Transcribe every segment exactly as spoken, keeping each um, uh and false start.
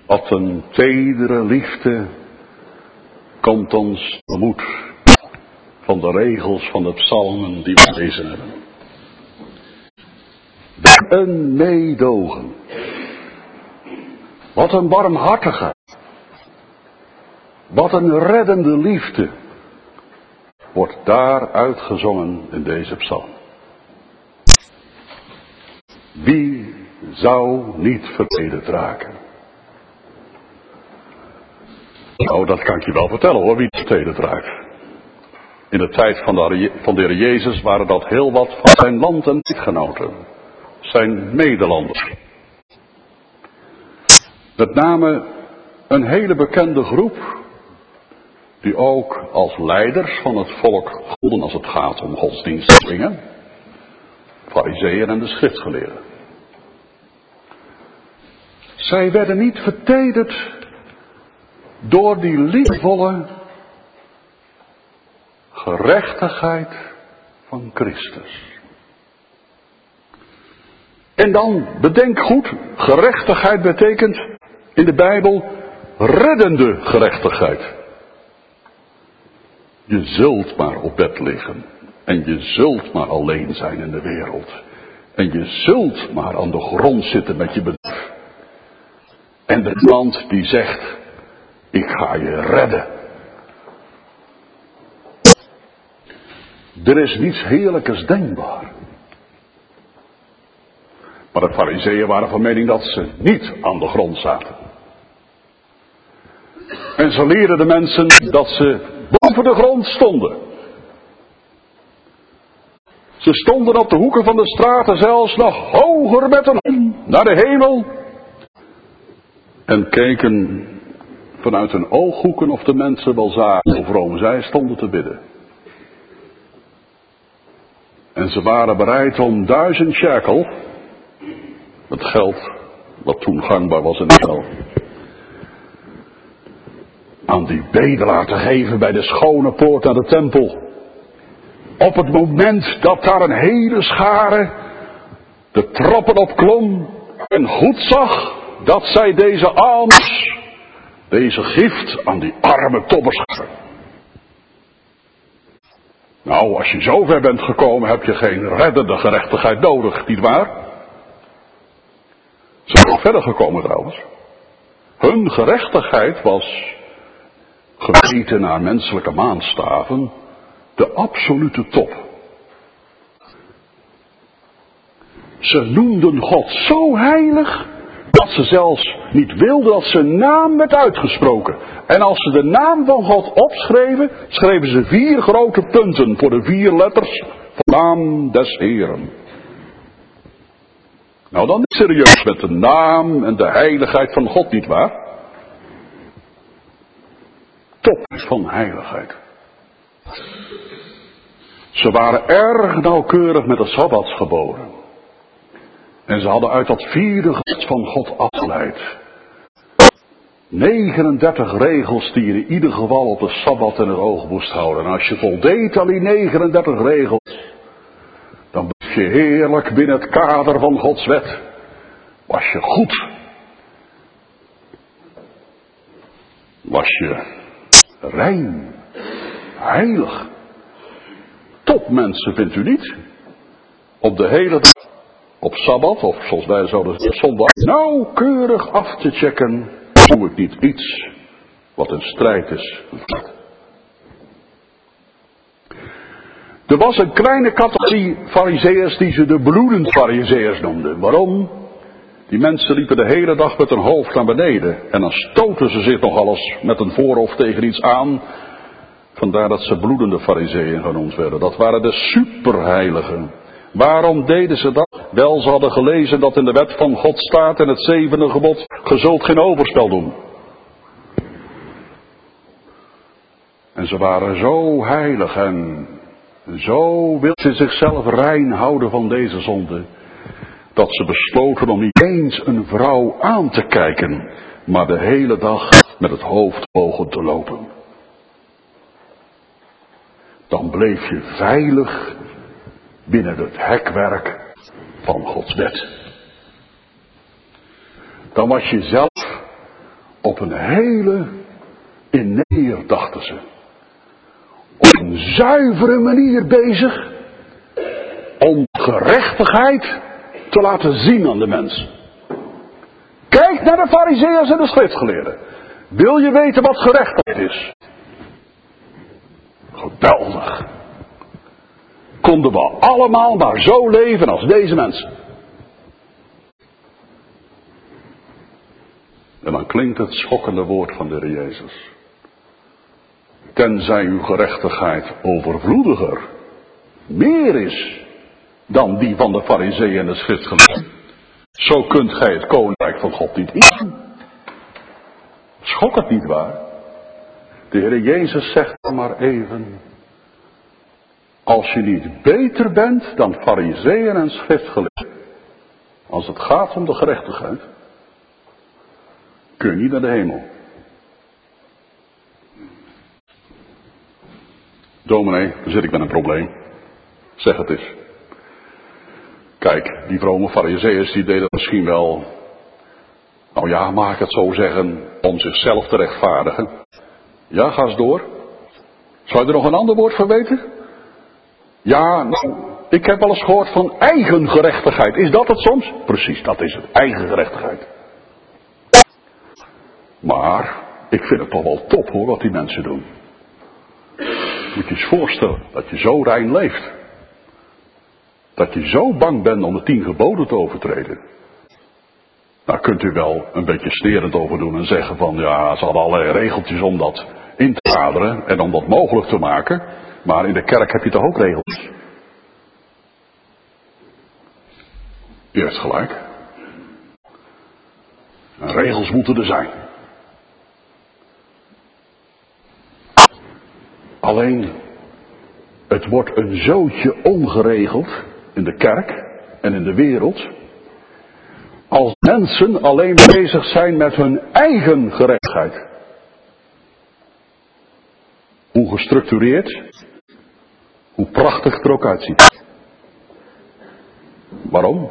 Wat een tedere liefde komt ons tegemoet van de regels van de psalmen die we gelezen hebben. Een meedogen. Wat een barmhartigheid. Wat een reddende liefde wordt daar uitgezongen in deze psalm. Wie zou niet vertederd raken? Nou, dat kan ik je wel vertellen hoor, wie vertederd raakt. In de tijd van de, van de Heer Jezus waren dat heel wat van zijn land- en lidgenoten. Zijn medelanders. Met name een hele bekende groep, die ook als leiders van het volk golden als het gaat om godsdienstdingen. Farizeeën en de schriftgeleerden. Zij werden niet vertederd door die liefdevolle gerechtigheid van Christus. En dan, bedenk goed, gerechtigheid betekent in de Bijbel reddende gerechtigheid. Je zult maar op bed liggen. En je zult maar alleen zijn in de wereld. En je zult maar aan de grond zitten met je bedrijf. En er is iemand die zegt, ik ga je redden. Er is niets heerlijkers denkbaar. Maar de Farizeeën waren van mening dat ze niet aan de grond zaten. En ze leerden de mensen dat ze boven de grond stonden. Ze stonden op de hoeken van de straten zelfs nog hoger met een hand naar de hemel. En keken vanuit hun ooghoeken of de mensen wel zagen hoe vroom zij stonden te bidden. En ze waren bereid om duizend shekel, het geld wat toen gangbaar was in Israël, aan die bedelaar te geven bij de schone poort naar de tempel. Op het moment dat daar een hele schare de trappen opklom en goed zag dat zij deze alms, deze gift aan die arme tobbers gaven. Nou, als je zover bent gekomen heb je geen reddende gerechtigheid nodig, nietwaar? Ze zijn nog verder gekomen trouwens. Hun gerechtigheid was gemeten naar menselijke maatstaven de absolute top. Ze noemden God zo heilig dat ze zelfs niet wilden dat zijn naam werd uitgesproken. En als ze de naam van God opschreven, schreven ze vier grote punten voor de vier letters van de naam des Heeren. Nou dan niet serieus met de naam en de heiligheid van God, nietwaar? Top van heiligheid. Ze waren erg nauwkeurig met de sabbatsgeboden. En ze hadden uit dat vierde gebod van God afgeleid negenendertig regels die je in ieder geval op de sabbat in het oog moest houden. En als je voldeed aan die negenendertig regels, dan bleef je heerlijk binnen het kader van Gods wet. Was je goed. Was je rein, heilig. Topmensen vindt u niet? Op de hele dag, op sabbat, of zoals wij zouden zeggen zondag, nauwkeurig af te checken, doe ik niet iets wat een strijd is. Er was een kleine categorie farizeeërs die ze de bloedend farizeeërs noemden. Waarom? Die mensen liepen de hele dag met hun hoofd naar beneden. En dan stoten ze zich nog alles met een voorhoofd tegen iets aan. Vandaar dat ze bloedende farizeeën genoemd werden. Dat waren de superheiligen. Waarom deden ze dat? Wel, ze hadden gelezen dat in de wet van God staat in het zevende gebod, ge zult geen overspel doen. En ze waren zo heilig en zo wilden ze zichzelf rein houden van deze zonde, dat ze besloten om niet eens een vrouw aan te kijken, maar de hele dag met het hoofd boven te lopen. Dan bleef je veilig binnen het hekwerk van Gods wet. Dan was je zelf op een hele inneer, dachten ze. Op een zuivere manier bezig om gerechtigheid te laten zien aan de mens. Kijk naar de Farizeeërs en de schriftgeleerden. Wil je weten wat gerechtigheid is? Geweldig. Konden we allemaal maar zo leven als deze mensen. En dan klinkt het schokkende woord van de Heer Jezus. Tenzij uw gerechtigheid overvloediger, meer is dan die van de Farizeeën en de schriftgeleerden. Zo kunt gij het koninkrijk van God niet in. Schokkend niet waar? De Heer Jezus zegt dan maar even. Als je niet beter bent dan Farizeeën en schriftgeleerden, als het gaat om de gerechtigheid, kun je niet naar de hemel. Dominee, dan zit ik met een probleem. Zeg het eens. Kijk, die vrome Farizeeërs die deden misschien wel, nou ja, mag ik het zo zeggen, om zichzelf te rechtvaardigen. Ja, ga eens door. Zou je er nog een ander woord voor weten? Ja, nou, ik heb wel eens gehoord van eigen gerechtigheid. Is dat het soms? Precies, dat is het. Eigen gerechtigheid. Maar, ik vind het toch wel top hoor, wat die mensen doen. Moet je eens voorstellen, dat je zo rein leeft. Dat je zo bang bent om de tien geboden te overtreden. Nou kunt u wel een beetje snerend over doen en zeggen van ja, ze hadden allerlei regeltjes om dat in te kaderen en om dat mogelijk te maken. Maar in de kerk heb je toch ook regels? U heeft gelijk. En regels moeten er zijn. Alleen, het wordt een zootje ongeregeld in de kerk en in de wereld. Als mensen alleen bezig zijn met hun eigen gerechtigheid. Hoe gestructureerd, hoe prachtig het er ook uitziet. Waarom?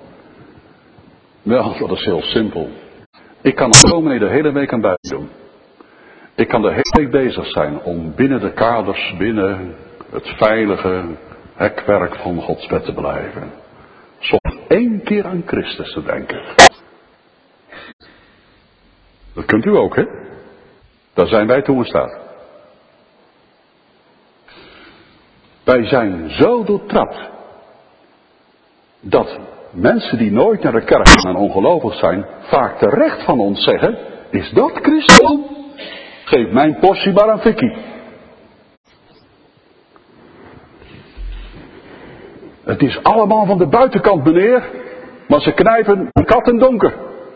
Wel, dat is heel simpel. Ik kan als dominee de hele week aan buiten doen. Ik kan de hele week bezig zijn om binnen de kaders, binnen het veilige hekwerk van Gods wet te blijven. Soms één keer aan Christus te denken. Dat kunt u ook, hè? Daar zijn wij toe in staat. Wij zijn zo doortrapt dat mensen die nooit naar de kerk gaan en ongelovig zijn, vaak terecht van ons zeggen, is dat Christus? Geef mijn portie maar aan Vicky. Het is allemaal van de buitenkant, meneer, maar ze knijpen een kat in donker.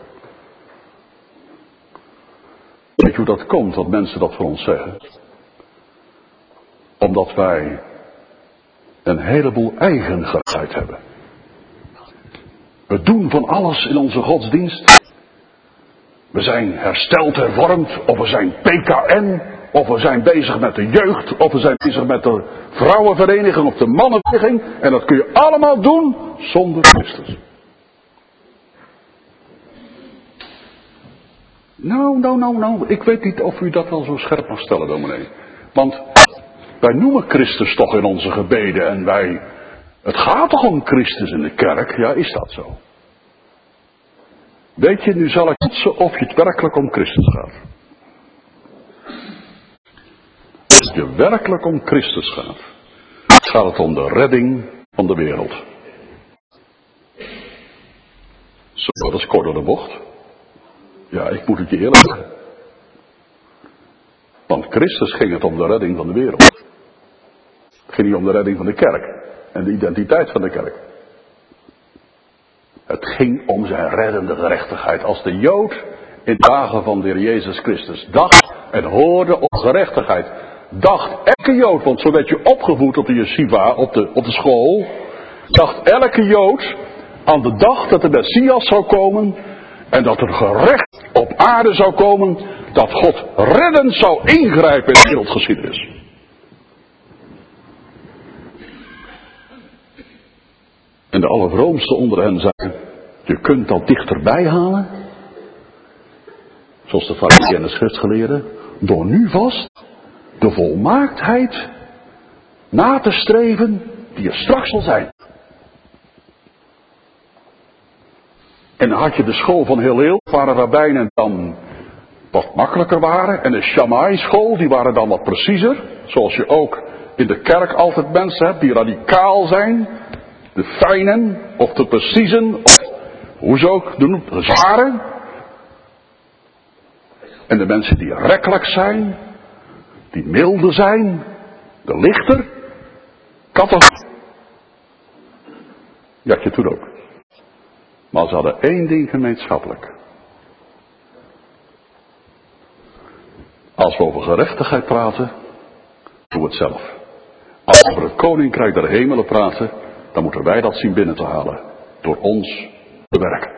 Weet je hoe dat komt, dat mensen dat voor ons zeggen? Omdat wij een heleboel eigen gerechtigheid hebben. We doen van alles in onze godsdienst. We zijn hersteld, hervormd, of we zijn P K N, of we zijn bezig met de jeugd, of we zijn bezig met de vrouwenvereniging of de mannenvereniging. En dat kun je allemaal doen zonder Christus. Nou, nou, nou, nou, ik weet niet of u dat wel zo scherp mag stellen, dominee. Want wij noemen Christus toch in onze gebeden en wij, het gaat toch om Christus in de kerk? Ja, is dat zo? Weet je, nu zal ik toetsen of je het werkelijk om Christus gaat. Als het je werkelijk om Christus gaat, gaat het om de redding van de wereld. Zo, dat is kort door de bocht. Ja, ik moet het je eerlijk zeggen. Want Christus ging het om de redding van de wereld. Het ging niet om de redding van de kerk en de identiteit van de kerk. Het ging om zijn reddende gerechtigheid. Als de Jood in de dagen van de Heer Jezus Christus dacht en hoorde op gerechtigheid, dacht elke Jood, want zo werd je opgevoed op de yeshiva, op de, op de school, dacht elke Jood aan de dag dat de Messias zou komen en dat er gerecht op aarde zou komen, dat God reddend zou ingrijpen in de wereldgeschiedenis. En de allervroomste onder hen zeiden, je kunt dat dichterbij halen. zoals de farizeeën en de schriftgeleerden, door nu vast de volmaaktheid na te streven die er straks zal zijn. En dan had je de school van Hillel, waar de rabbijnen dan wat makkelijker waren. En de Shammai-school, die waren dan wat preciezer. Zoals je ook in de kerk altijd mensen hebt die radicaal zijn. De fijnen, of de preciezen, of hoe ze ook doen, de zware. En de mensen die rekkelijk zijn, die milde zijn, de lichter, katholiek. Die had je toen ook. Maar ze hadden één ding gemeenschappelijk. Als we over gerechtigheid praten, doen we het zelf. Als we over het koninkrijk der hemelen praten, dan moeten wij dat zien binnen te halen. Door ons te werken.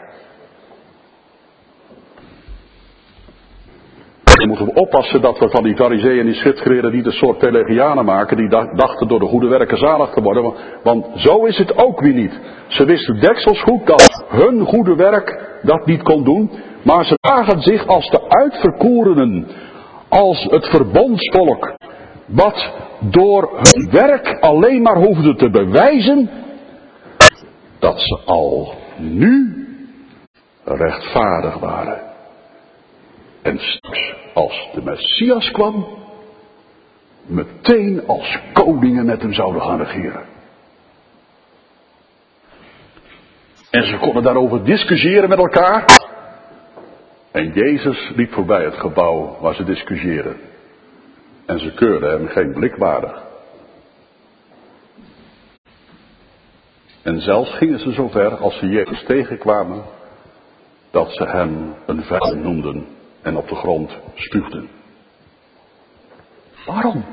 Dan moeten we oppassen dat we van die farizeeën en die schriftgeleerden niet een soort Pelagianen maken die dachten door de goede werken zalig te worden. Want zo is het ook weer niet. Ze wisten deksels goed dat hun goede werk dat niet kon doen. Maar ze zagen zich als de uitverkorenen. Als het verbondsvolk. Wat door hun werk alleen maar hoefde te bewijzen. Dat ze al nu rechtvaardig waren. En straks, als de Messias kwam, meteen als koningen met hem zouden gaan regeren. En ze konden daarover discussiëren met elkaar. En Jezus liep voorbij het gebouw waar ze discussieerden. En ze keurden hem geen blik waardig. En zelfs gingen ze zo ver als ze Jezus tegenkwamen, dat ze hem een vijand noemden en op de grond spuugden. Waarom?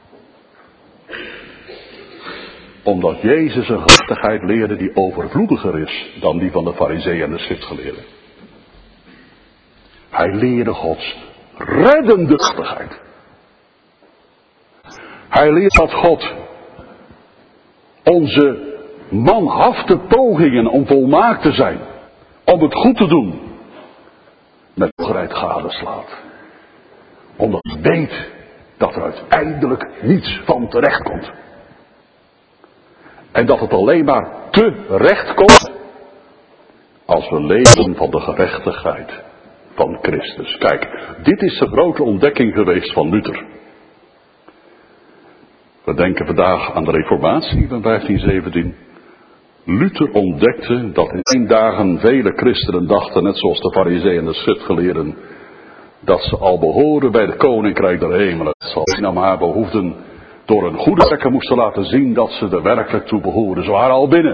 Omdat Jezus een gerechtigheid leerde die overvloediger is dan die van de farizeeën en de schriftgeleerden. Hij leerde Gods reddende gerechtigheid. Hij leert dat God onze manhafte pogingen om volmaakt te zijn, om het goed te doen, met goedheid gadeslaat. Omdat hij weet dat er uiteindelijk niets van terecht komt. En dat het alleen maar terecht komt als we leven van de gerechtigheid van Christus. Kijk, dit is de grote ontdekking geweest van Luther. We denken vandaag aan de Reformatie van vijftien zeventien. Luther ontdekte dat in één dagen vele christenen dachten, net zoals de farizeeën en de schriftgeleerden, dat ze al behoren bij het koninkrijk der hemelen. Dat ze alleen maar behoefden door hun goede werken moesten laten zien dat ze er werkelijk toe behoorden. Ze waren al binnen.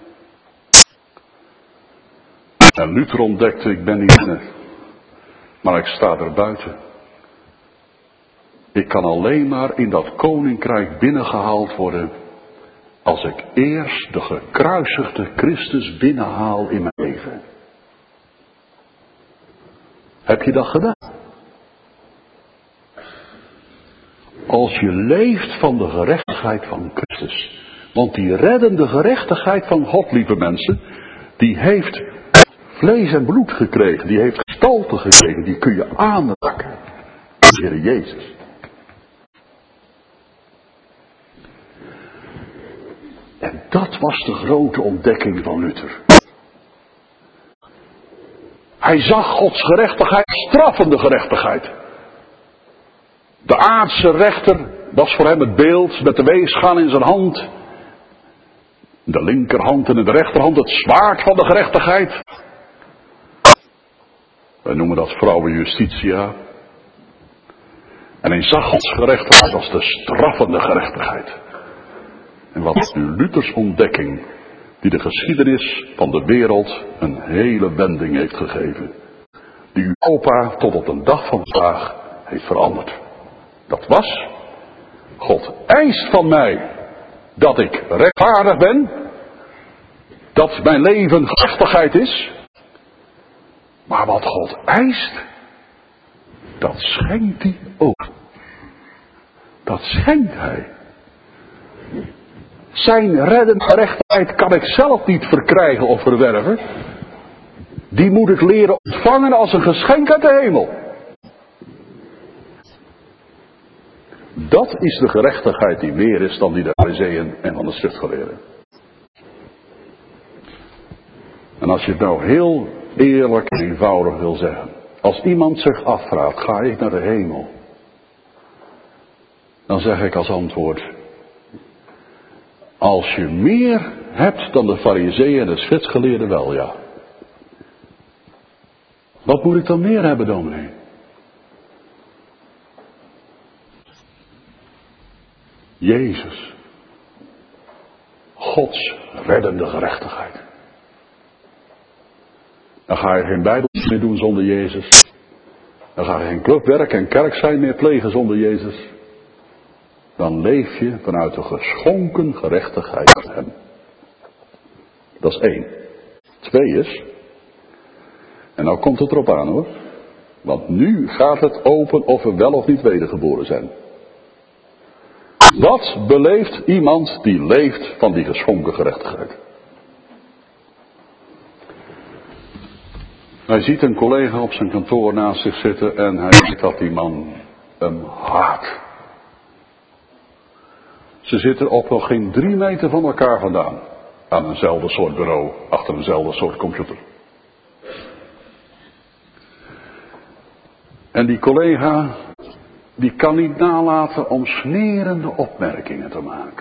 En Luther ontdekte, ik ben niet binnen, maar ik sta er buiten. Ik kan alleen maar in dat koninkrijk binnengehaald worden als ik eerst de gekruisigde Christus binnenhaal in mijn leven. Heb je dat gedaan? Als je leeft van de gerechtigheid van Christus. Want die reddende gerechtigheid van God, lieve mensen, die heeft vlees en bloed gekregen. Die heeft gestalte gekregen. Die kun je aanraken. De Heer Jezus. En dat was de grote ontdekking van Luther. Hij zag Gods gerechtigheid, straffende gerechtigheid. De aardse rechter was voor hem het beeld met de weegschaal in zijn hand. De linkerhand en de rechterhand het zwaard van de gerechtigheid. Wij noemen dat vrouwenjustitia. En hij zag Gods gerechtigheid als de straffende gerechtigheid. En wat is nu Luthers ontdekking, die de geschiedenis van de wereld een hele wending heeft gegeven. Die Europa tot op de dag van vandaag heeft veranderd. Dat was, God eist van mij dat ik rechtvaardig ben, dat mijn leven gerechtigheid is. Maar wat God eist, dat schenkt hij ook. Dat schenkt hij. Zijn reddende gerechtigheid kan ik zelf niet verkrijgen of verwerven. Die moet ik leren ontvangen als een geschenk uit de hemel. Dat is de gerechtigheid die meer is dan die de farizeeën en van de schriftgeleerden. En als je het nou heel eerlijk en eenvoudig wil zeggen. Als iemand zich afvraagt, ga ik naar de hemel? Dan zeg ik als antwoord. Als je meer hebt dan de farizeeën en de schriftgeleerden, wel ja. Wat moet ik dan meer hebben, dominee? Jezus. Gods reddende gerechtigheid. Dan ga je geen Bijbel meer doen zonder Jezus. Dan ga je geen clubwerk en kerk zijn meer plegen zonder Jezus. Dan leef je vanuit de geschonken gerechtigheid van hem. Dat is één. Twee is. En nou komt het erop aan hoor. Want nu gaat het open of we wel of niet wedergeboren zijn. Wat beleeft iemand die leeft van die geschonken gerechtigheid? Hij ziet een collega op zijn kantoor naast zich zitten en hij ziet dat die man hem haat. Ze zitten op nog geen drie meter van elkaar vandaan. Aan eenzelfde soort bureau, achter eenzelfde soort computer. En die collega, die kan niet nalaten om smerende opmerkingen te maken.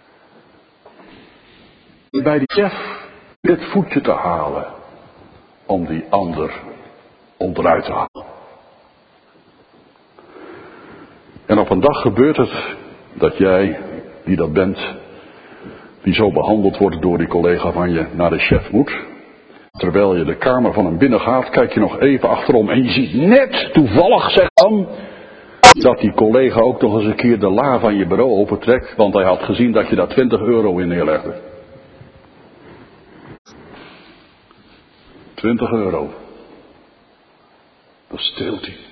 Bij die chef dit voetje te halen. Om die ander onderuit te halen. En op een dag gebeurt het dat jij, die dat bent, die zo behandeld wordt door die collega van je, naar de chef moet. Terwijl je de kamer van hem binnengaat, kijk je nog even achterom en je ziet net toevallig, zeg dan, dat die collega ook nog eens een keer de la van je bureau opentrekt, want hij had gezien dat je daar twintig euro in neerlegde. twintig euro. Dat steelt hij.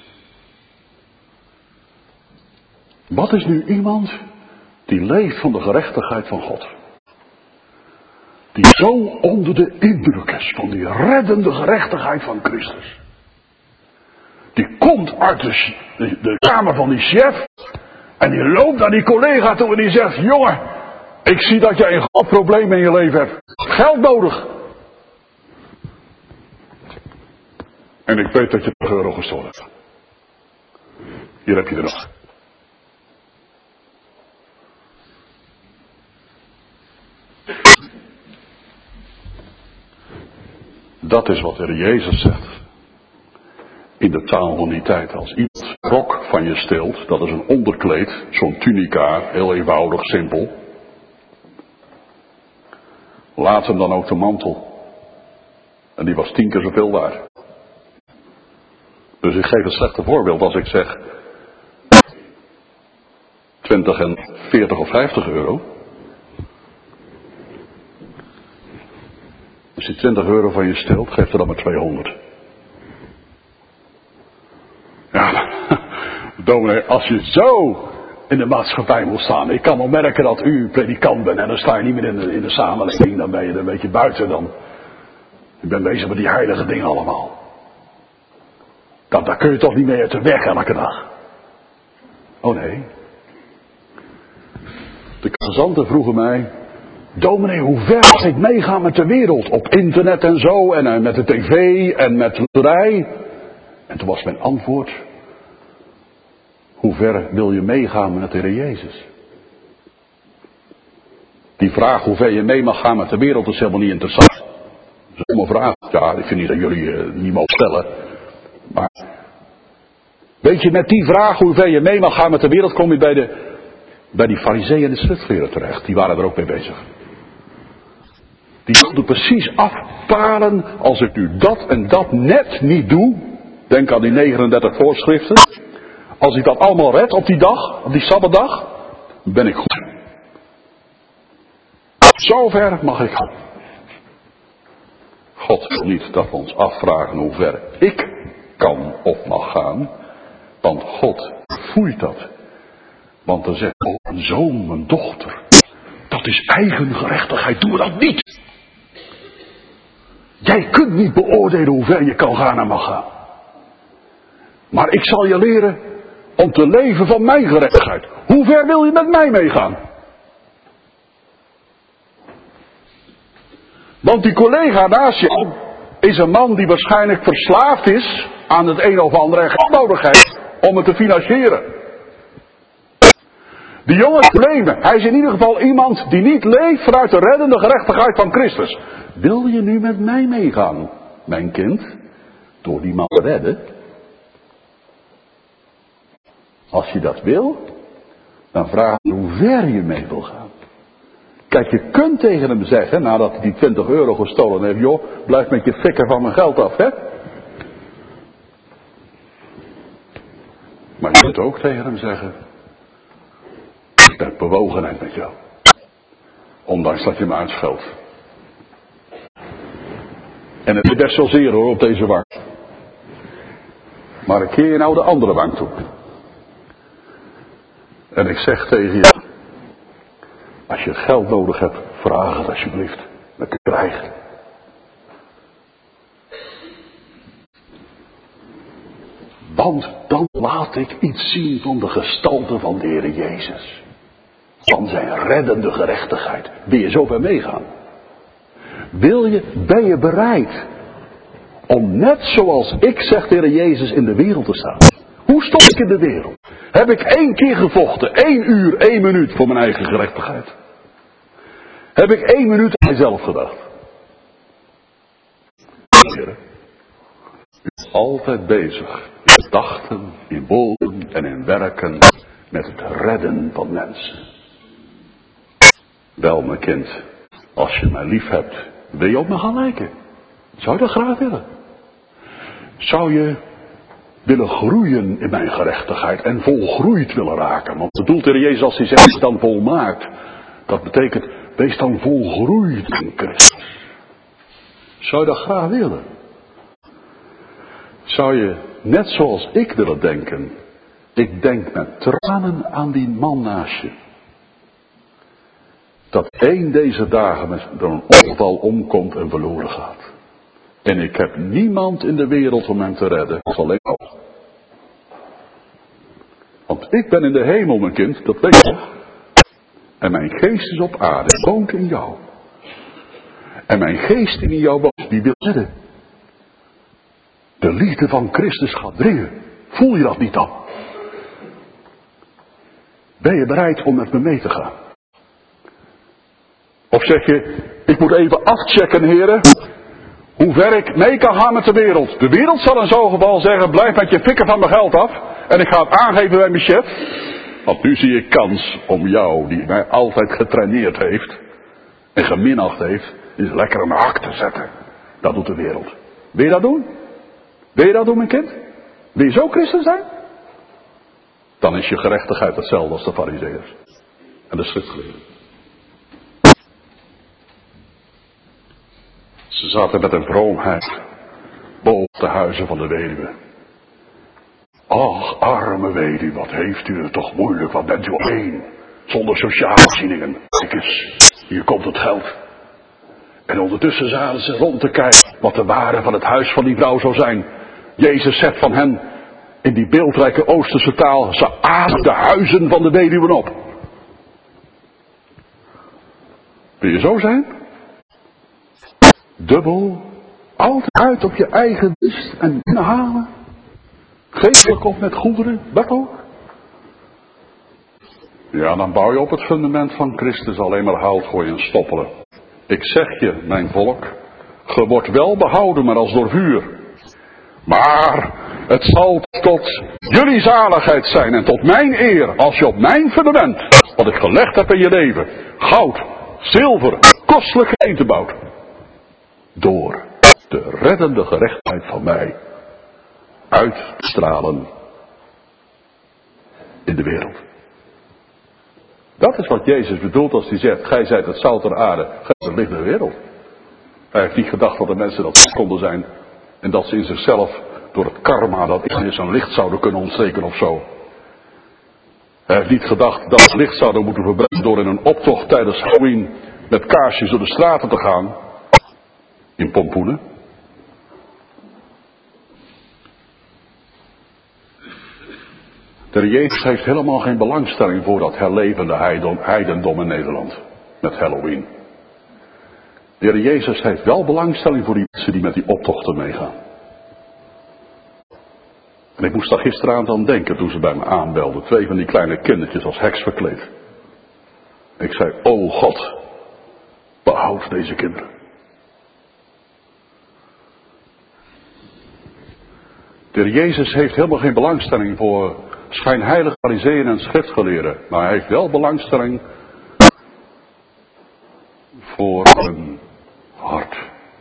Wat is nu iemand die leeft van de gerechtigheid van God? Die zo onder de indruk is van die reddende gerechtigheid van Christus. Die komt uit de, de, de kamer van die chef. En die loopt naar die collega toe en die zegt: jongen, ik zie dat jij een groot probleem in je leven hebt. Geld nodig. En ik weet dat je twintig euro gestolen hebt. Hier heb je er nog. Dat is wat de Heer Jezus zegt. In de taal van die tijd. Als iemand rok van je steelt, dat is een onderkleed, zo'n tunica, heel eenvoudig, simpel. Laat hem dan ook de mantel. En die was tien keer zoveel waard. Dus ik geef een slechte voorbeeld als ik zeg twintig en veertig of vijftig euro. Als je twintig euro van je steelt, geef er dan maar tweehonderd. Ja, dominee, als je zo in de maatschappij wil staan. Ik kan wel merken dat u predikant bent en dan sta je niet meer in de, in de samenleving. Dan ben je er een beetje buiten dan. Je bent bezig met die heilige dingen allemaal. Dat, daar kun je toch niet mee uit de weg elke dag. Oh nee. De gezanten vroegen mij: dominee, hoe ver mag ik meegaan met de wereld? Op internet en zo, en uh, met de tv en met loterij. En toen was mijn antwoord: hoe ver wil je meegaan met de Heer Jezus? Die vraag hoe ver je mee mag gaan met de wereld is helemaal niet interessant. Dat is een vraag. Ja, ik vind niet dat jullie uh, niet mogen stellen. Maar weet je, met die vraag hoe ver je mee mag gaan met de wereld, kom je bij, de, bij die farizeeën en de schriftgeleerden terecht. Die waren er ook mee bezig. Die wilden precies afpalen: als ik nu dat en dat net niet doe. Denk aan die negenendertig voorschriften. Als ik dat allemaal red op die dag, op die sabbatdag, ben ik goed. Zover mag ik gaan. God wil niet dat we ons afvragen hoe ver ik kan of mag gaan. Want God voeit dat. Want dan zegt: oh, mijn zoon, mijn dochter. Dat is eigen gerechtigheid. Doe dat niet. Jij kunt niet beoordelen hoe ver je kan gaan en mag gaan. Maar ik zal je leren om te leven van mijn gerechtigheid. Hoe ver wil je met mij meegaan? Want die collega naast jou is een man die waarschijnlijk verslaafd is aan het een of andere en geld nodig heeft om het te financieren. Die jongen heeft problemen. Hij is in ieder geval iemand die niet leeft vanuit de reddende gerechtigheid van Christus. Wil je nu met mij meegaan, mijn kind, door die man te redden? Als je dat wil, dan vraag je hoe ver je mee wil gaan. Kijk, je kunt tegen hem zeggen, nadat hij die twintig euro gestolen heeft, joh, blijf met je fikker van mijn geld af, hè? Maar je kunt ook tegen hem zeggen, ik heb bewogenheid met jou. Ondanks dat je me uitscheldt. En het is best wel zeer hoor, op deze wang. Maar keer je nou de andere wang toe. En ik zeg tegen je, als je geld nodig hebt, vraag het alsjeblieft. Dat kun je krijgen. Want dan laat ik iets zien van de gestalte van de Heer Jezus. Van zijn reddende gerechtigheid. Wil je zo bij meegaan? Wil je, ben je bereid om net zoals ik, zegt de Heer Jezus, in de wereld te staan? Hoe stond ik in de wereld? Heb ik één keer gevochten, één uur, één minuut voor mijn eigen gerechtigheid? Heb ik één minuut aan mijzelf gedacht? Heer, u bent altijd bezig in gedachten, in woorden en in werken met het redden van mensen. Wel, mijn kind, als je mij lief hebt, wil je op me gaan lijken? Zou je dat graag willen? Zou je willen groeien in mijn gerechtigheid en volgroeid willen raken? Want bedoelt de Heer Jezus als hij zegt, is dan volmaakt. Dat betekent, wees dan volgroeid in Christus. Zou je dat graag willen? Zou je, net zoals ik willen denken, ik denk met tranen aan die man naast je. Dat één deze dagen met door een ongeval omkomt en verloren gaat. En ik heb niemand in de wereld om hem te redden. Dat is alleen al. Want ik ben in de hemel, mijn kind, dat weet je. En mijn geest is op aarde, woont in jou. En mijn geest die in jou woont, die wil redden. De liefde van Christus gaat dringen. Voel je dat niet dan? Ben je bereid om met me mee te gaan? Of zeg je, ik moet even afchecken, heren, hoe ver ik mee kan gaan met de wereld. De wereld zal in zo'n geval zeggen, blijf met je fikken van mijn geld af. En ik ga het aangeven bij mijn chef. Want nu zie ik kans om jou, die mij altijd getraineerd heeft en geminacht heeft, eens lekker een hak te zetten. Dat doet de wereld. Wil je dat doen? Wil je dat doen, mijn kind? Wil je zo christen zijn? Dan is je gerechtigheid hetzelfde als de Farizeeërs en de schriftgeleerden. Ze zaten met een vroomheid boven de huizen van de weduwe. Ach, arme weduwe, wat heeft u het toch moeilijk, wat bent u alleen, zonder sociale voorzieningen. Kijk eens, hier komt het geld. En ondertussen zaten ze rond te kijken wat de waarde van het huis van die vrouw zou zijn. Jezus zegt van hen, in die beeldrijke Oosterse taal, ze aten de huizen van de weduwen op. Wil je zo zijn? Dubbel, altijd uit op je eigen winst en binnenhalen. Geestelijk of met goederen, dat ook. Ja, dan bouw je op het fundament van Christus alleen maar hout gooien en stoppelen. Ik zeg je, mijn volk, ge wordt wel behouden, maar als door vuur. Maar het zal tot jullie zaligheid zijn en tot mijn eer, als je op mijn fundament, wat ik gelegd heb in je leven, goud, zilver, kostelijke gemeente bouwt. Door de reddende gerechtigheid van mij uit te stralen in de wereld. Dat is wat Jezus bedoelt als hij zegt, gij zijt het zout der aarde, gij zijt het licht der wereld. Hij heeft niet gedacht dat de mensen dat konden zijn en dat ze in zichzelf door het karma dat in is een licht zouden kunnen ontsteken of zo. Hij heeft niet gedacht dat het licht zouden moeten verbreiden door in een optocht tijdens Halloween met kaarsjes door de straten te gaan. In pompoenen. De Heer Jezus heeft helemaal geen belangstelling voor dat herlevende heidendom in Nederland. Met Halloween. De Heer Jezus heeft wel belangstelling voor die mensen die met die optochten meegaan. En ik moest daar gisteravond aan denken toen ze bij me aanbelden. Twee van die kleine kindertjes als heks verkleed. Ik zei, oh God, behoud deze kinderen. De Heer Jezus heeft helemaal geen belangstelling voor schijnheilige farizeeën en schriftgeleerden. Maar hij heeft wel belangstelling voor een hart.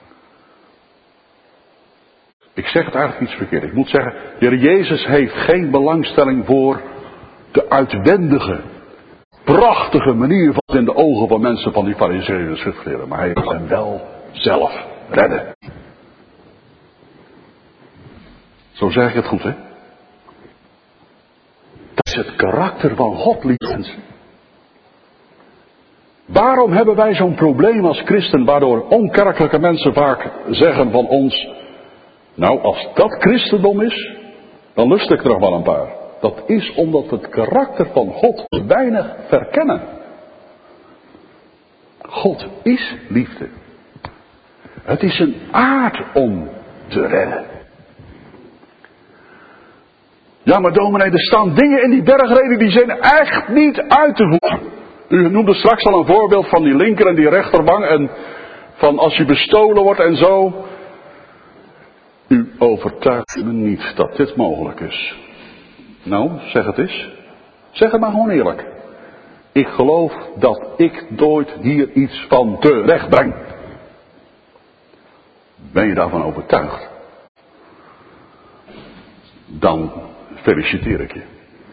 Ik zeg het eigenlijk iets verkeerd. Ik moet zeggen, de Heer Jezus heeft geen belangstelling voor de uitwendige, prachtige manier van in de ogen van mensen van die farizeeën en schriftgeleerden. Maar hij wil hen wel zelf redden. Zo zeg ik het goed, hè? Dat is het karakter van God, lieve mensen. Waarom hebben wij zo'n probleem als christen, waardoor onkerkelijke mensen vaak zeggen van ons, nou, als dat christendom is, dan lust ik er nog wel een paar. Dat is omdat we het karakter van God weinig verkennen. God is liefde. Het is een aard om te redden. Ja, maar dominee, er staan dingen in die bergreden die zijn echt niet uit te voeren. U noemde straks al een voorbeeld van die linker en die rechterwang en van als je bestolen wordt en zo. U overtuigt me niet dat dit mogelijk is. Nou, zeg het eens. Zeg het maar gewoon eerlijk. Ik geloof dat ik nooit hier iets van terecht breng. Ben je daarvan overtuigd? Dan feliciteer ik je.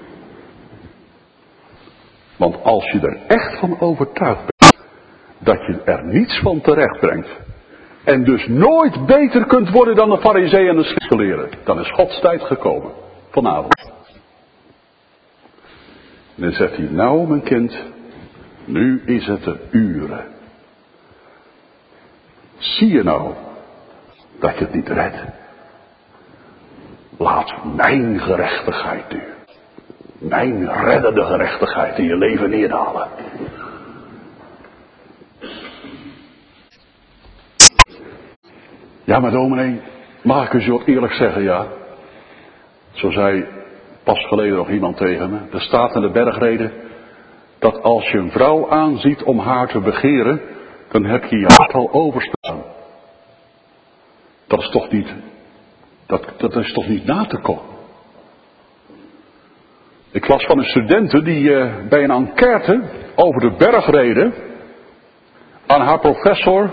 Want als je er echt van overtuigd bent dat je er niets van terecht brengt en dus nooit beter kunt worden dan de farizeeën en de schriftgeleerden, dan is Gods tijd gekomen. Vanavond. En dan zegt hij, nou mijn kind, nu is het de uren. Zie je nou dat je het niet redt? Laat mijn gerechtigheid nu, mijn reddende gerechtigheid in je leven neerdalen. Ja, maar dominee, mag ik eens wat eerlijk zeggen, ja? Zo zei pas geleden nog iemand tegen me. Er staat in de bergreden dat als je een vrouw aanziet om haar te begeren, dan heb je je hart al overstaan. Dat is toch niet, dat, dat is toch niet na te komen. Ik las van een studente die uh, bij een enquête over de bergreden aan haar professor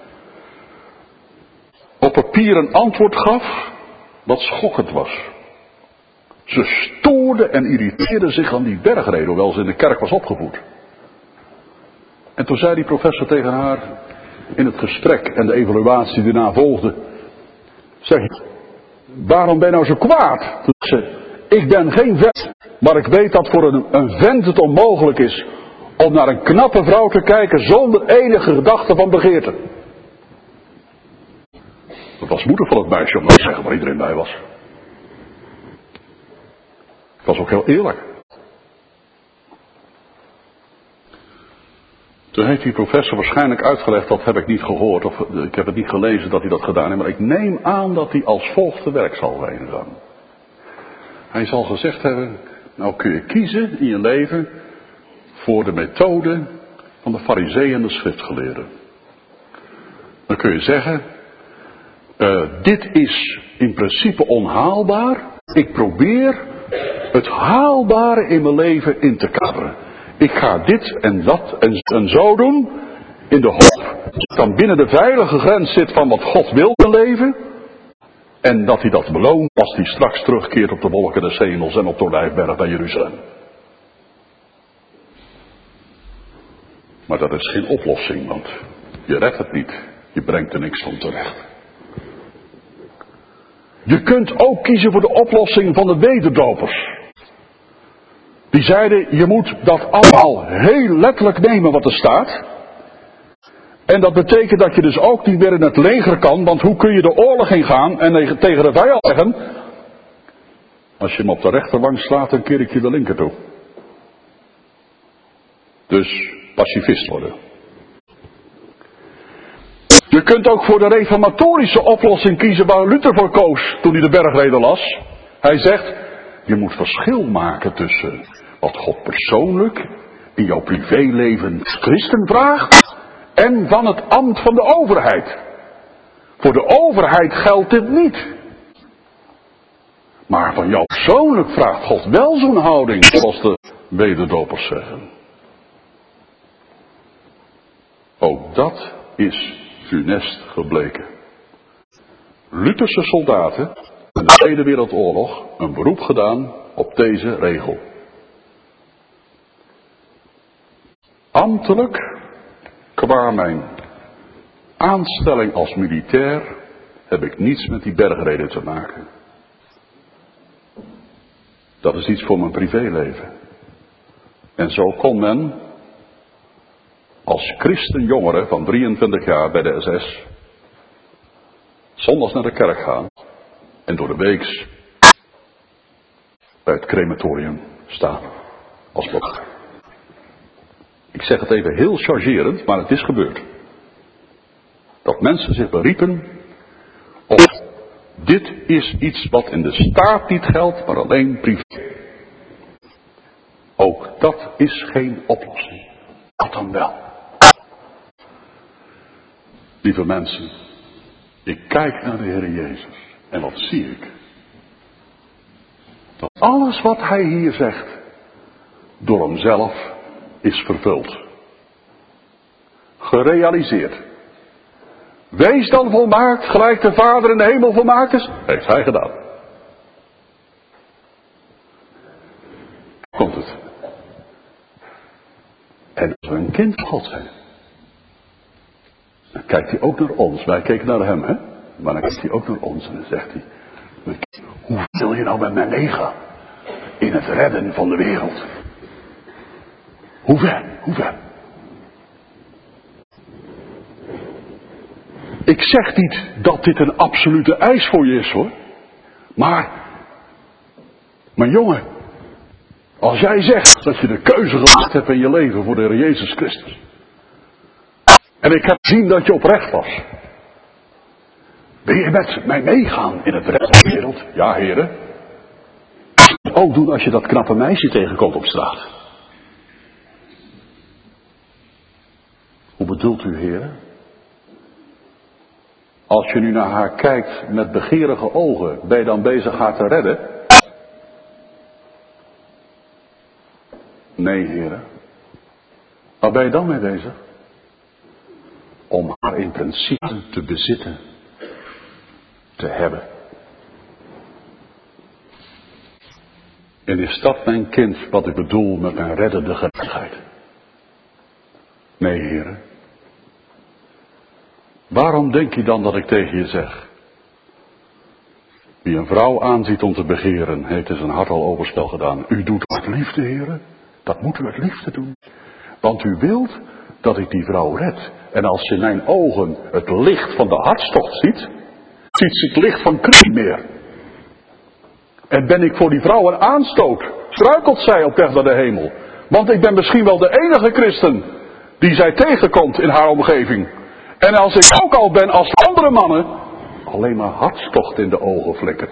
op papier een antwoord gaf dat schokkend was. Ze stoorde en irriteerde zich aan die bergreden, hoewel ze in de kerk was opgevoed. En toen zei die professor tegen haar in het gesprek en de evaluatie die daarna volgde, zeg je, waarom ben je nou zo kwaad? Toen zei ze, ik ben geen vent, maar ik weet dat voor een, een vent het onmogelijk is om naar een knappe vrouw te kijken zonder enige gedachte van begeerte. Dat was moeder van het meisje, om dat te zeggen waar iedereen bij was. Dat was ook heel eerlijk. Toen heeft die professor waarschijnlijk uitgelegd, dat heb ik niet gehoord, of ik heb het niet gelezen dat hij dat gedaan heeft, maar ik neem aan dat hij als volgt te werk zal gaan. Hij zal gezegd hebben, nou kun je kiezen in je leven voor de methode van de farizeeën en de schriftgeleerden. Dan kun je zeggen, uh, dit is in principe onhaalbaar, ik probeer het haalbare in mijn leven in te kaderen. Ik ga dit en dat en, en zo doen, in de hoop dat ik dan binnen de veilige grens zit van wat God wil te leven. En dat hij dat beloont als hij straks terugkeert op de wolken des hemels en op de olijfberg bij Jeruzalem. Maar dat is geen oplossing, want je redt het niet. Je brengt er niks van terecht. Je kunt ook kiezen voor de oplossing van de wederdopers. Die zeiden, je moet dat allemaal heel letterlijk nemen wat er staat. En dat betekent dat je dus ook niet meer in het leger kan, want hoe kun je de oorlog ingaan en tegen de vijand zeggen, Als je hem op de rechterwang slaat, dan keer ik je de linker toe. Dus pacifist worden. Je kunt ook voor de reformatorische oplossing kiezen waar Luther voor koos toen hij de bergreden las. Hij zegt, je moet verschil maken tussen wat God persoonlijk in jouw privéleven christen vraagt en van het ambt van de overheid. Voor de overheid geldt dit niet. Maar van jou persoonlijk vraagt God wel zo'n houding, zoals de wederdopers zeggen. Ook dat is funest gebleken. Lutherse soldaten in de Tweede Wereldoorlog een beroep gedaan op deze regel. Ambtelijk, qua mijn aanstelling als militair, heb ik niets met die bergreden te maken. Dat is iets voor mijn privéleven. En zo kon men als christenjongere van drieëntwintig jaar bij de S S zondags naar de kerk gaan en door de weeks bij het crematorium staan als blok. Ik zeg het even heel chargerend, maar het is gebeurd. Dat mensen zich beriepen op dit is iets wat in de staat niet geldt, maar alleen privé. Ook dat is geen oplossing. Wat dan wel? Lieve mensen, ik kijk naar de Heer Jezus en wat zie ik? Dat alles wat hij hier zegt, door hemzelf is vervuld. Gerealiseerd. Wees dan volmaakt, gelijk de Vader in de hemel volmaakt is, heeft hij gedaan. Komt het. En als we een kind van God zijn, dan kijkt hij ook naar ons. Wij keken naar hem, hè? Maar dan kijkt hij ook naar ons en dan zegt hij, hoe wil je nou met mij meegaan in het redden van de wereld? Hoe ver? Hoe ver? Ik zeg niet dat dit een absolute eis voor je is, hoor. Maar, maar jongen, als jij zegt dat je de keuze gemaakt hebt in je leven voor de Heer Jezus Christus. En ik heb gezien dat je oprecht was. Wil je met mij meegaan in het redden van de wereld? Ja, heren. Ook doen als je dat knappe meisje tegenkomt op straat. Hoe bedoelt u, heren? Als je nu naar haar kijkt met begeerige ogen, ben je dan bezig haar te redden? Nee, heren. Waar ben je dan mee bezig? Om haar in principe te bezitten, te hebben. En is dat, mijn kind, wat ik bedoel met mijn reddende gerechtigheid? Nee, heren. Waarom denk je dan dat ik tegen je zeg? Wie een vrouw aanziet om te begeren, heeft in zijn hart al overspel gedaan. U doet uit liefde, heren. Dat moet u uit liefde doen. Want u wilt dat ik die vrouw red. En als ze in mijn ogen het licht van de hartstocht ziet, ziet ze het licht van Christus meer. En ben ik voor die vrouw een aanstoot, struikelt zij op weg naar de hemel. Want ik ben misschien wel de enige christen die zij tegenkomt in haar omgeving. En als ik ook al ben als andere mannen, alleen maar hartstocht in de ogen flikkert,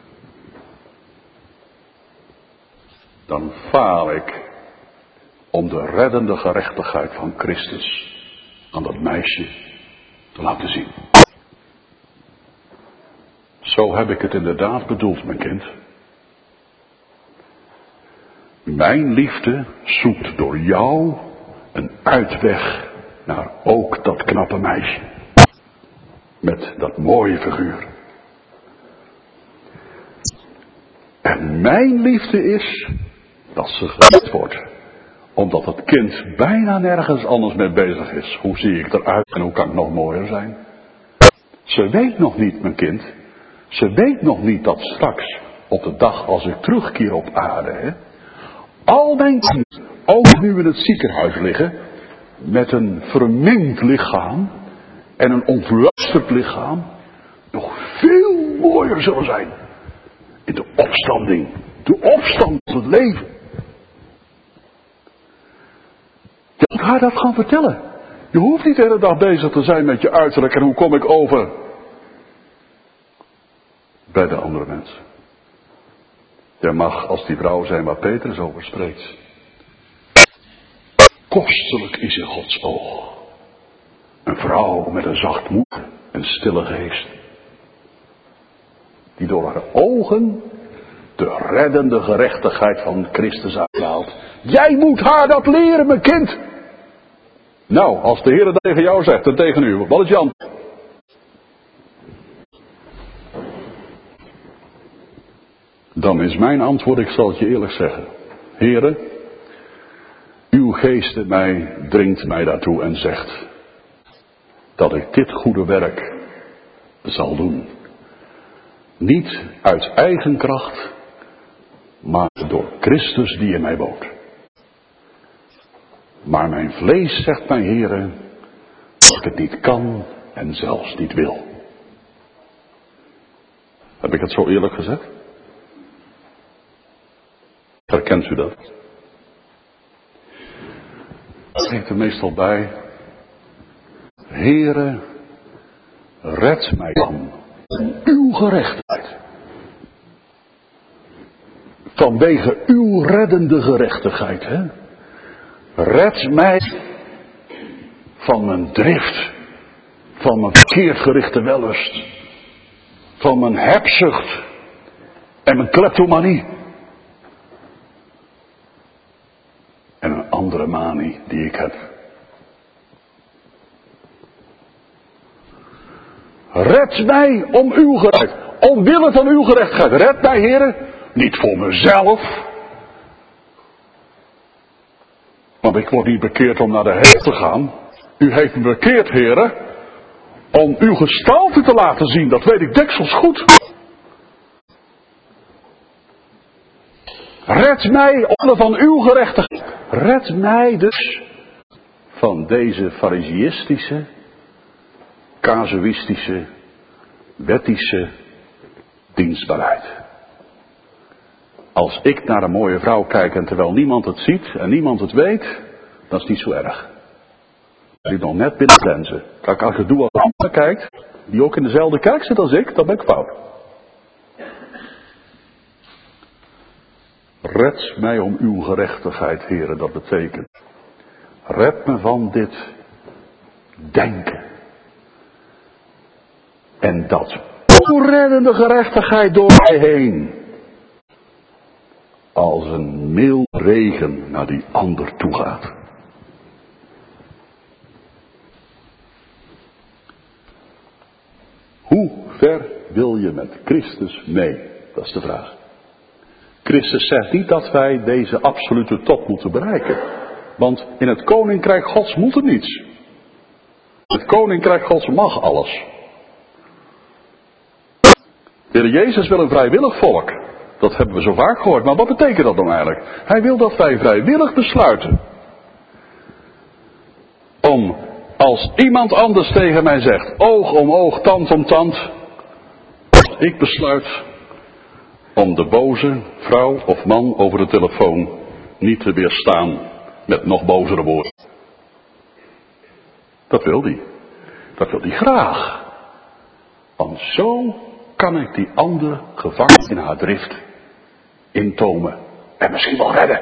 dan faal ik om de reddende gerechtigheid van Christus aan dat meisje te laten zien. Zo heb ik het inderdaad bedoeld, mijn kind. Mijn liefde zoekt door jou een uitweg naar ook dat knappe meisje. Met dat mooie figuur. En mijn liefde is dat ze gered wordt. Omdat het kind bijna nergens anders mee bezig is. Hoe zie ik eruit en hoe kan ik nog mooier zijn? Ze weet nog niet, mijn kind. Ze weet nog niet dat straks, op de dag als ik terugkeer op aarde, hè, al mijn kinderen, ook nu in het ziekenhuis liggen, met een verminkt lichaam en een ontluisterd lichaam, nog veel mooier zullen zijn. In de opstanding. De opstand tot het leven. Je moet haar dat gaan vertellen. Je hoeft niet de hele dag bezig te zijn met je uiterlijk en hoe kom ik over bij de andere mensen. Jij mag als die vrouw zijn waar Petrus over spreekt. Kostelijk is in Gods oog een vrouw met een zachtmoed en stille geest, die door haar ogen de reddende gerechtigheid van Christus uithaalt. Jij moet haar dat leren, mijn kind. Nou, als de Heer dat tegen jou zegt en tegen u, wat is je antwoord? Dan is mijn antwoord, ik zal het je eerlijk zeggen. Heere, uw geest in mij dringt mij daartoe en zegt dat ik dit goede werk zal doen. Niet uit eigen kracht, maar door Christus die in mij woont. Maar mijn vlees zegt mij, Heere, dat ik het niet kan en zelfs niet wil. Heb ik het zo eerlijk gezegd? Herkent u dat? Dat brengt er meestal bij. Heere, red mij dan om uw gerechtigheid. Vanwege uw reddende gerechtigheid, hè? Red mij van mijn drift, van mijn verkeerd gerichte wellust, van mijn hebzucht en mijn kleptomanie. En een andere manie die ik heb. Red mij om uw gerechtigheid, omwille van uw gerechtigheid. Red mij, Heere, niet voor mezelf. Want ik word niet bekeerd om naar de hel te gaan. U heeft me bekeerd, Heere, om uw gestalte te laten zien. Dat weet ik deksels goed. Red mij omwille van uw gerechtigheid. Red mij dus van deze fariseïstische, casuïstische, wettische dienstbaarheid. Als ik naar een mooie vrouw kijk en terwijl niemand het ziet en niemand het weet, dat is niet zo erg. Ik zit nog net binnen de grenzen. Kijk, als je doe als een ander kijkt, die ook in dezelfde kerk zit als ik, dan ben ik fout. Red mij om uw gerechtigheid, Heere, dat betekent. Red me van dit denken. En dat onreddende gerechtigheid door mij heen. Als een milde regen naar die ander toe gaat. Hoe ver wil je met Christus mee? Dat is de vraag. Christus zegt niet dat wij deze absolute top moeten bereiken. Want in het koninkrijk Gods moet er niets. Het koninkrijk Gods mag alles. De Heer Jezus wil een vrijwillig volk. Dat hebben we zo vaak gehoord. Maar wat betekent dat dan eigenlijk? Hij wil dat wij vrijwillig besluiten. Om, als iemand anders tegen mij zegt, oog om oog, tand om tand. Ik besluit om de boze vrouw of man over de telefoon niet te weerstaan met nog bozere woorden. Dat wil hij. Dat wil hij graag. Want zo kan ik die ander gevangen in haar drift intomen en misschien wel redden.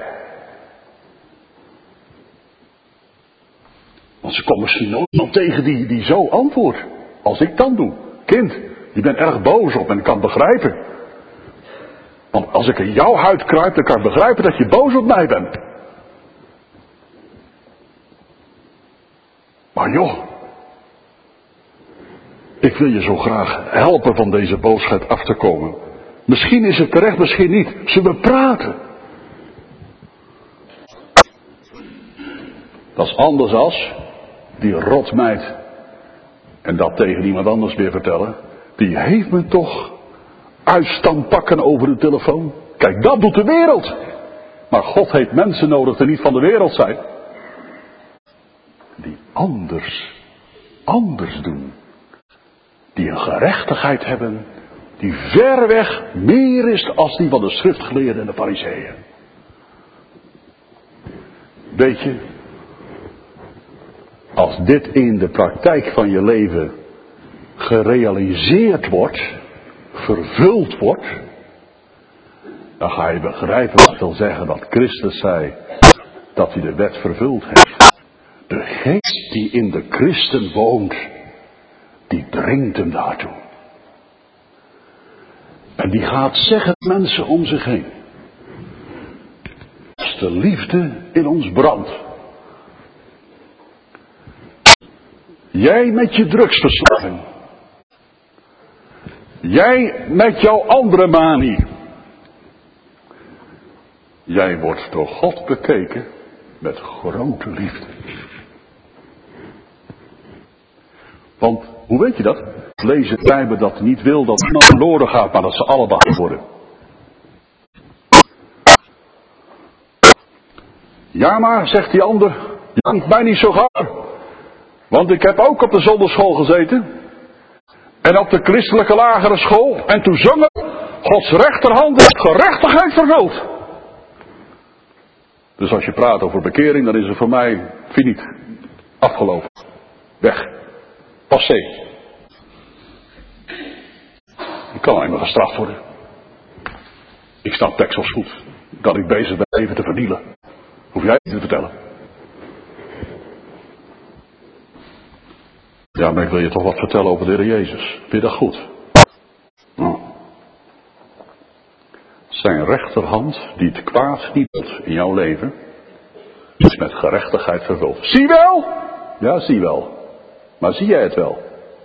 Want ze komt misschien nooit iemand tegen die, die zo antwoordt als ik dan doe. Kind, je bent erg boos op en ik kan het begrijpen. Want als ik in jouw huid kruip, dan kan ik begrijpen dat je boos op mij bent. Maar joh, ik wil je zo graag helpen van deze boosheid af te komen. Misschien is het terecht, misschien niet. Zullen we praten? Dat is anders als die rotmeid. En dat tegen iemand anders weer vertellen. Die heeft me toch uitstand pakken over de telefoon. Kijk, dat doet de wereld. Maar God heeft mensen nodig die niet van de wereld zijn. Die anders, anders doen. Die een gerechtigheid hebben die verreweg meer is als die van de schriftgeleerden en de farizeeën. Weet je, als dit in de praktijk van je leven gerealiseerd wordt, vervuld wordt, dan ga je begrijpen wat wil zeggen dat Christus zei dat hij de wet vervuld heeft. De geest die in de christen woont, die dringt hem daartoe. En die gaat zeggen mensen om zich heen. Als de liefde in ons brandt. Jij met je drugsverslaving. Jij met jouw andere manie. Jij wordt door God bekeken met grote liefde. Want, hoe weet je dat? Lees het Bijbel dat niet wil dat iemand verloren gaat, maar dat ze allemaal worden. Ja maar, zegt die ander, je hangt mij niet zo gauw. Want ik heb ook op de zonderschool gezeten. En op de christelijke lagere school. En toen zongen, Gods rechterhand heeft gerechtigheid vervuld. Dus als je praat over bekering, dan is het voor mij finiet. Afgelopen. Weg. Passé. Ik kan alleen maar gestraft worden. Ik snap tekstels goed. Dat ik bezig ben even te vernielen. Hoef jij niet te vertellen. Ja, maar ik wil je toch wat vertellen over de Heer Jezus. Vind je dat goed? Nou. Zijn rechterhand, die het kwaad niet doet in jouw leven, is met gerechtigheid vervuld. Zie wel? Ja, zie wel. Maar zie jij het wel?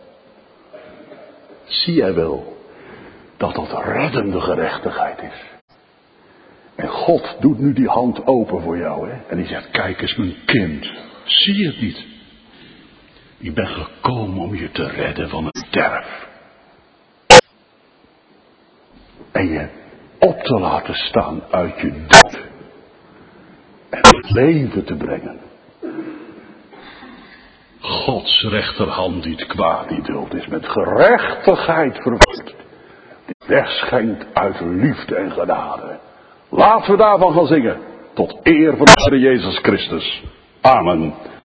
Zie jij wel dat dat reddende gerechtigheid is? En God doet nu die hand open voor jou, hè? En die zegt, kijk eens mijn kind, zie je het niet? Ik ben gekomen om je te redden van het sterf. En je op te laten staan uit je dood. En het leven te brengen. Gods rechterhand die het kwaad niet duldt, is met gerechtigheid vervuld. Die wegschenkt uit liefde en genade. Laten we daarvan gaan zingen. Tot eer van de Heer Jezus Christus. Amen.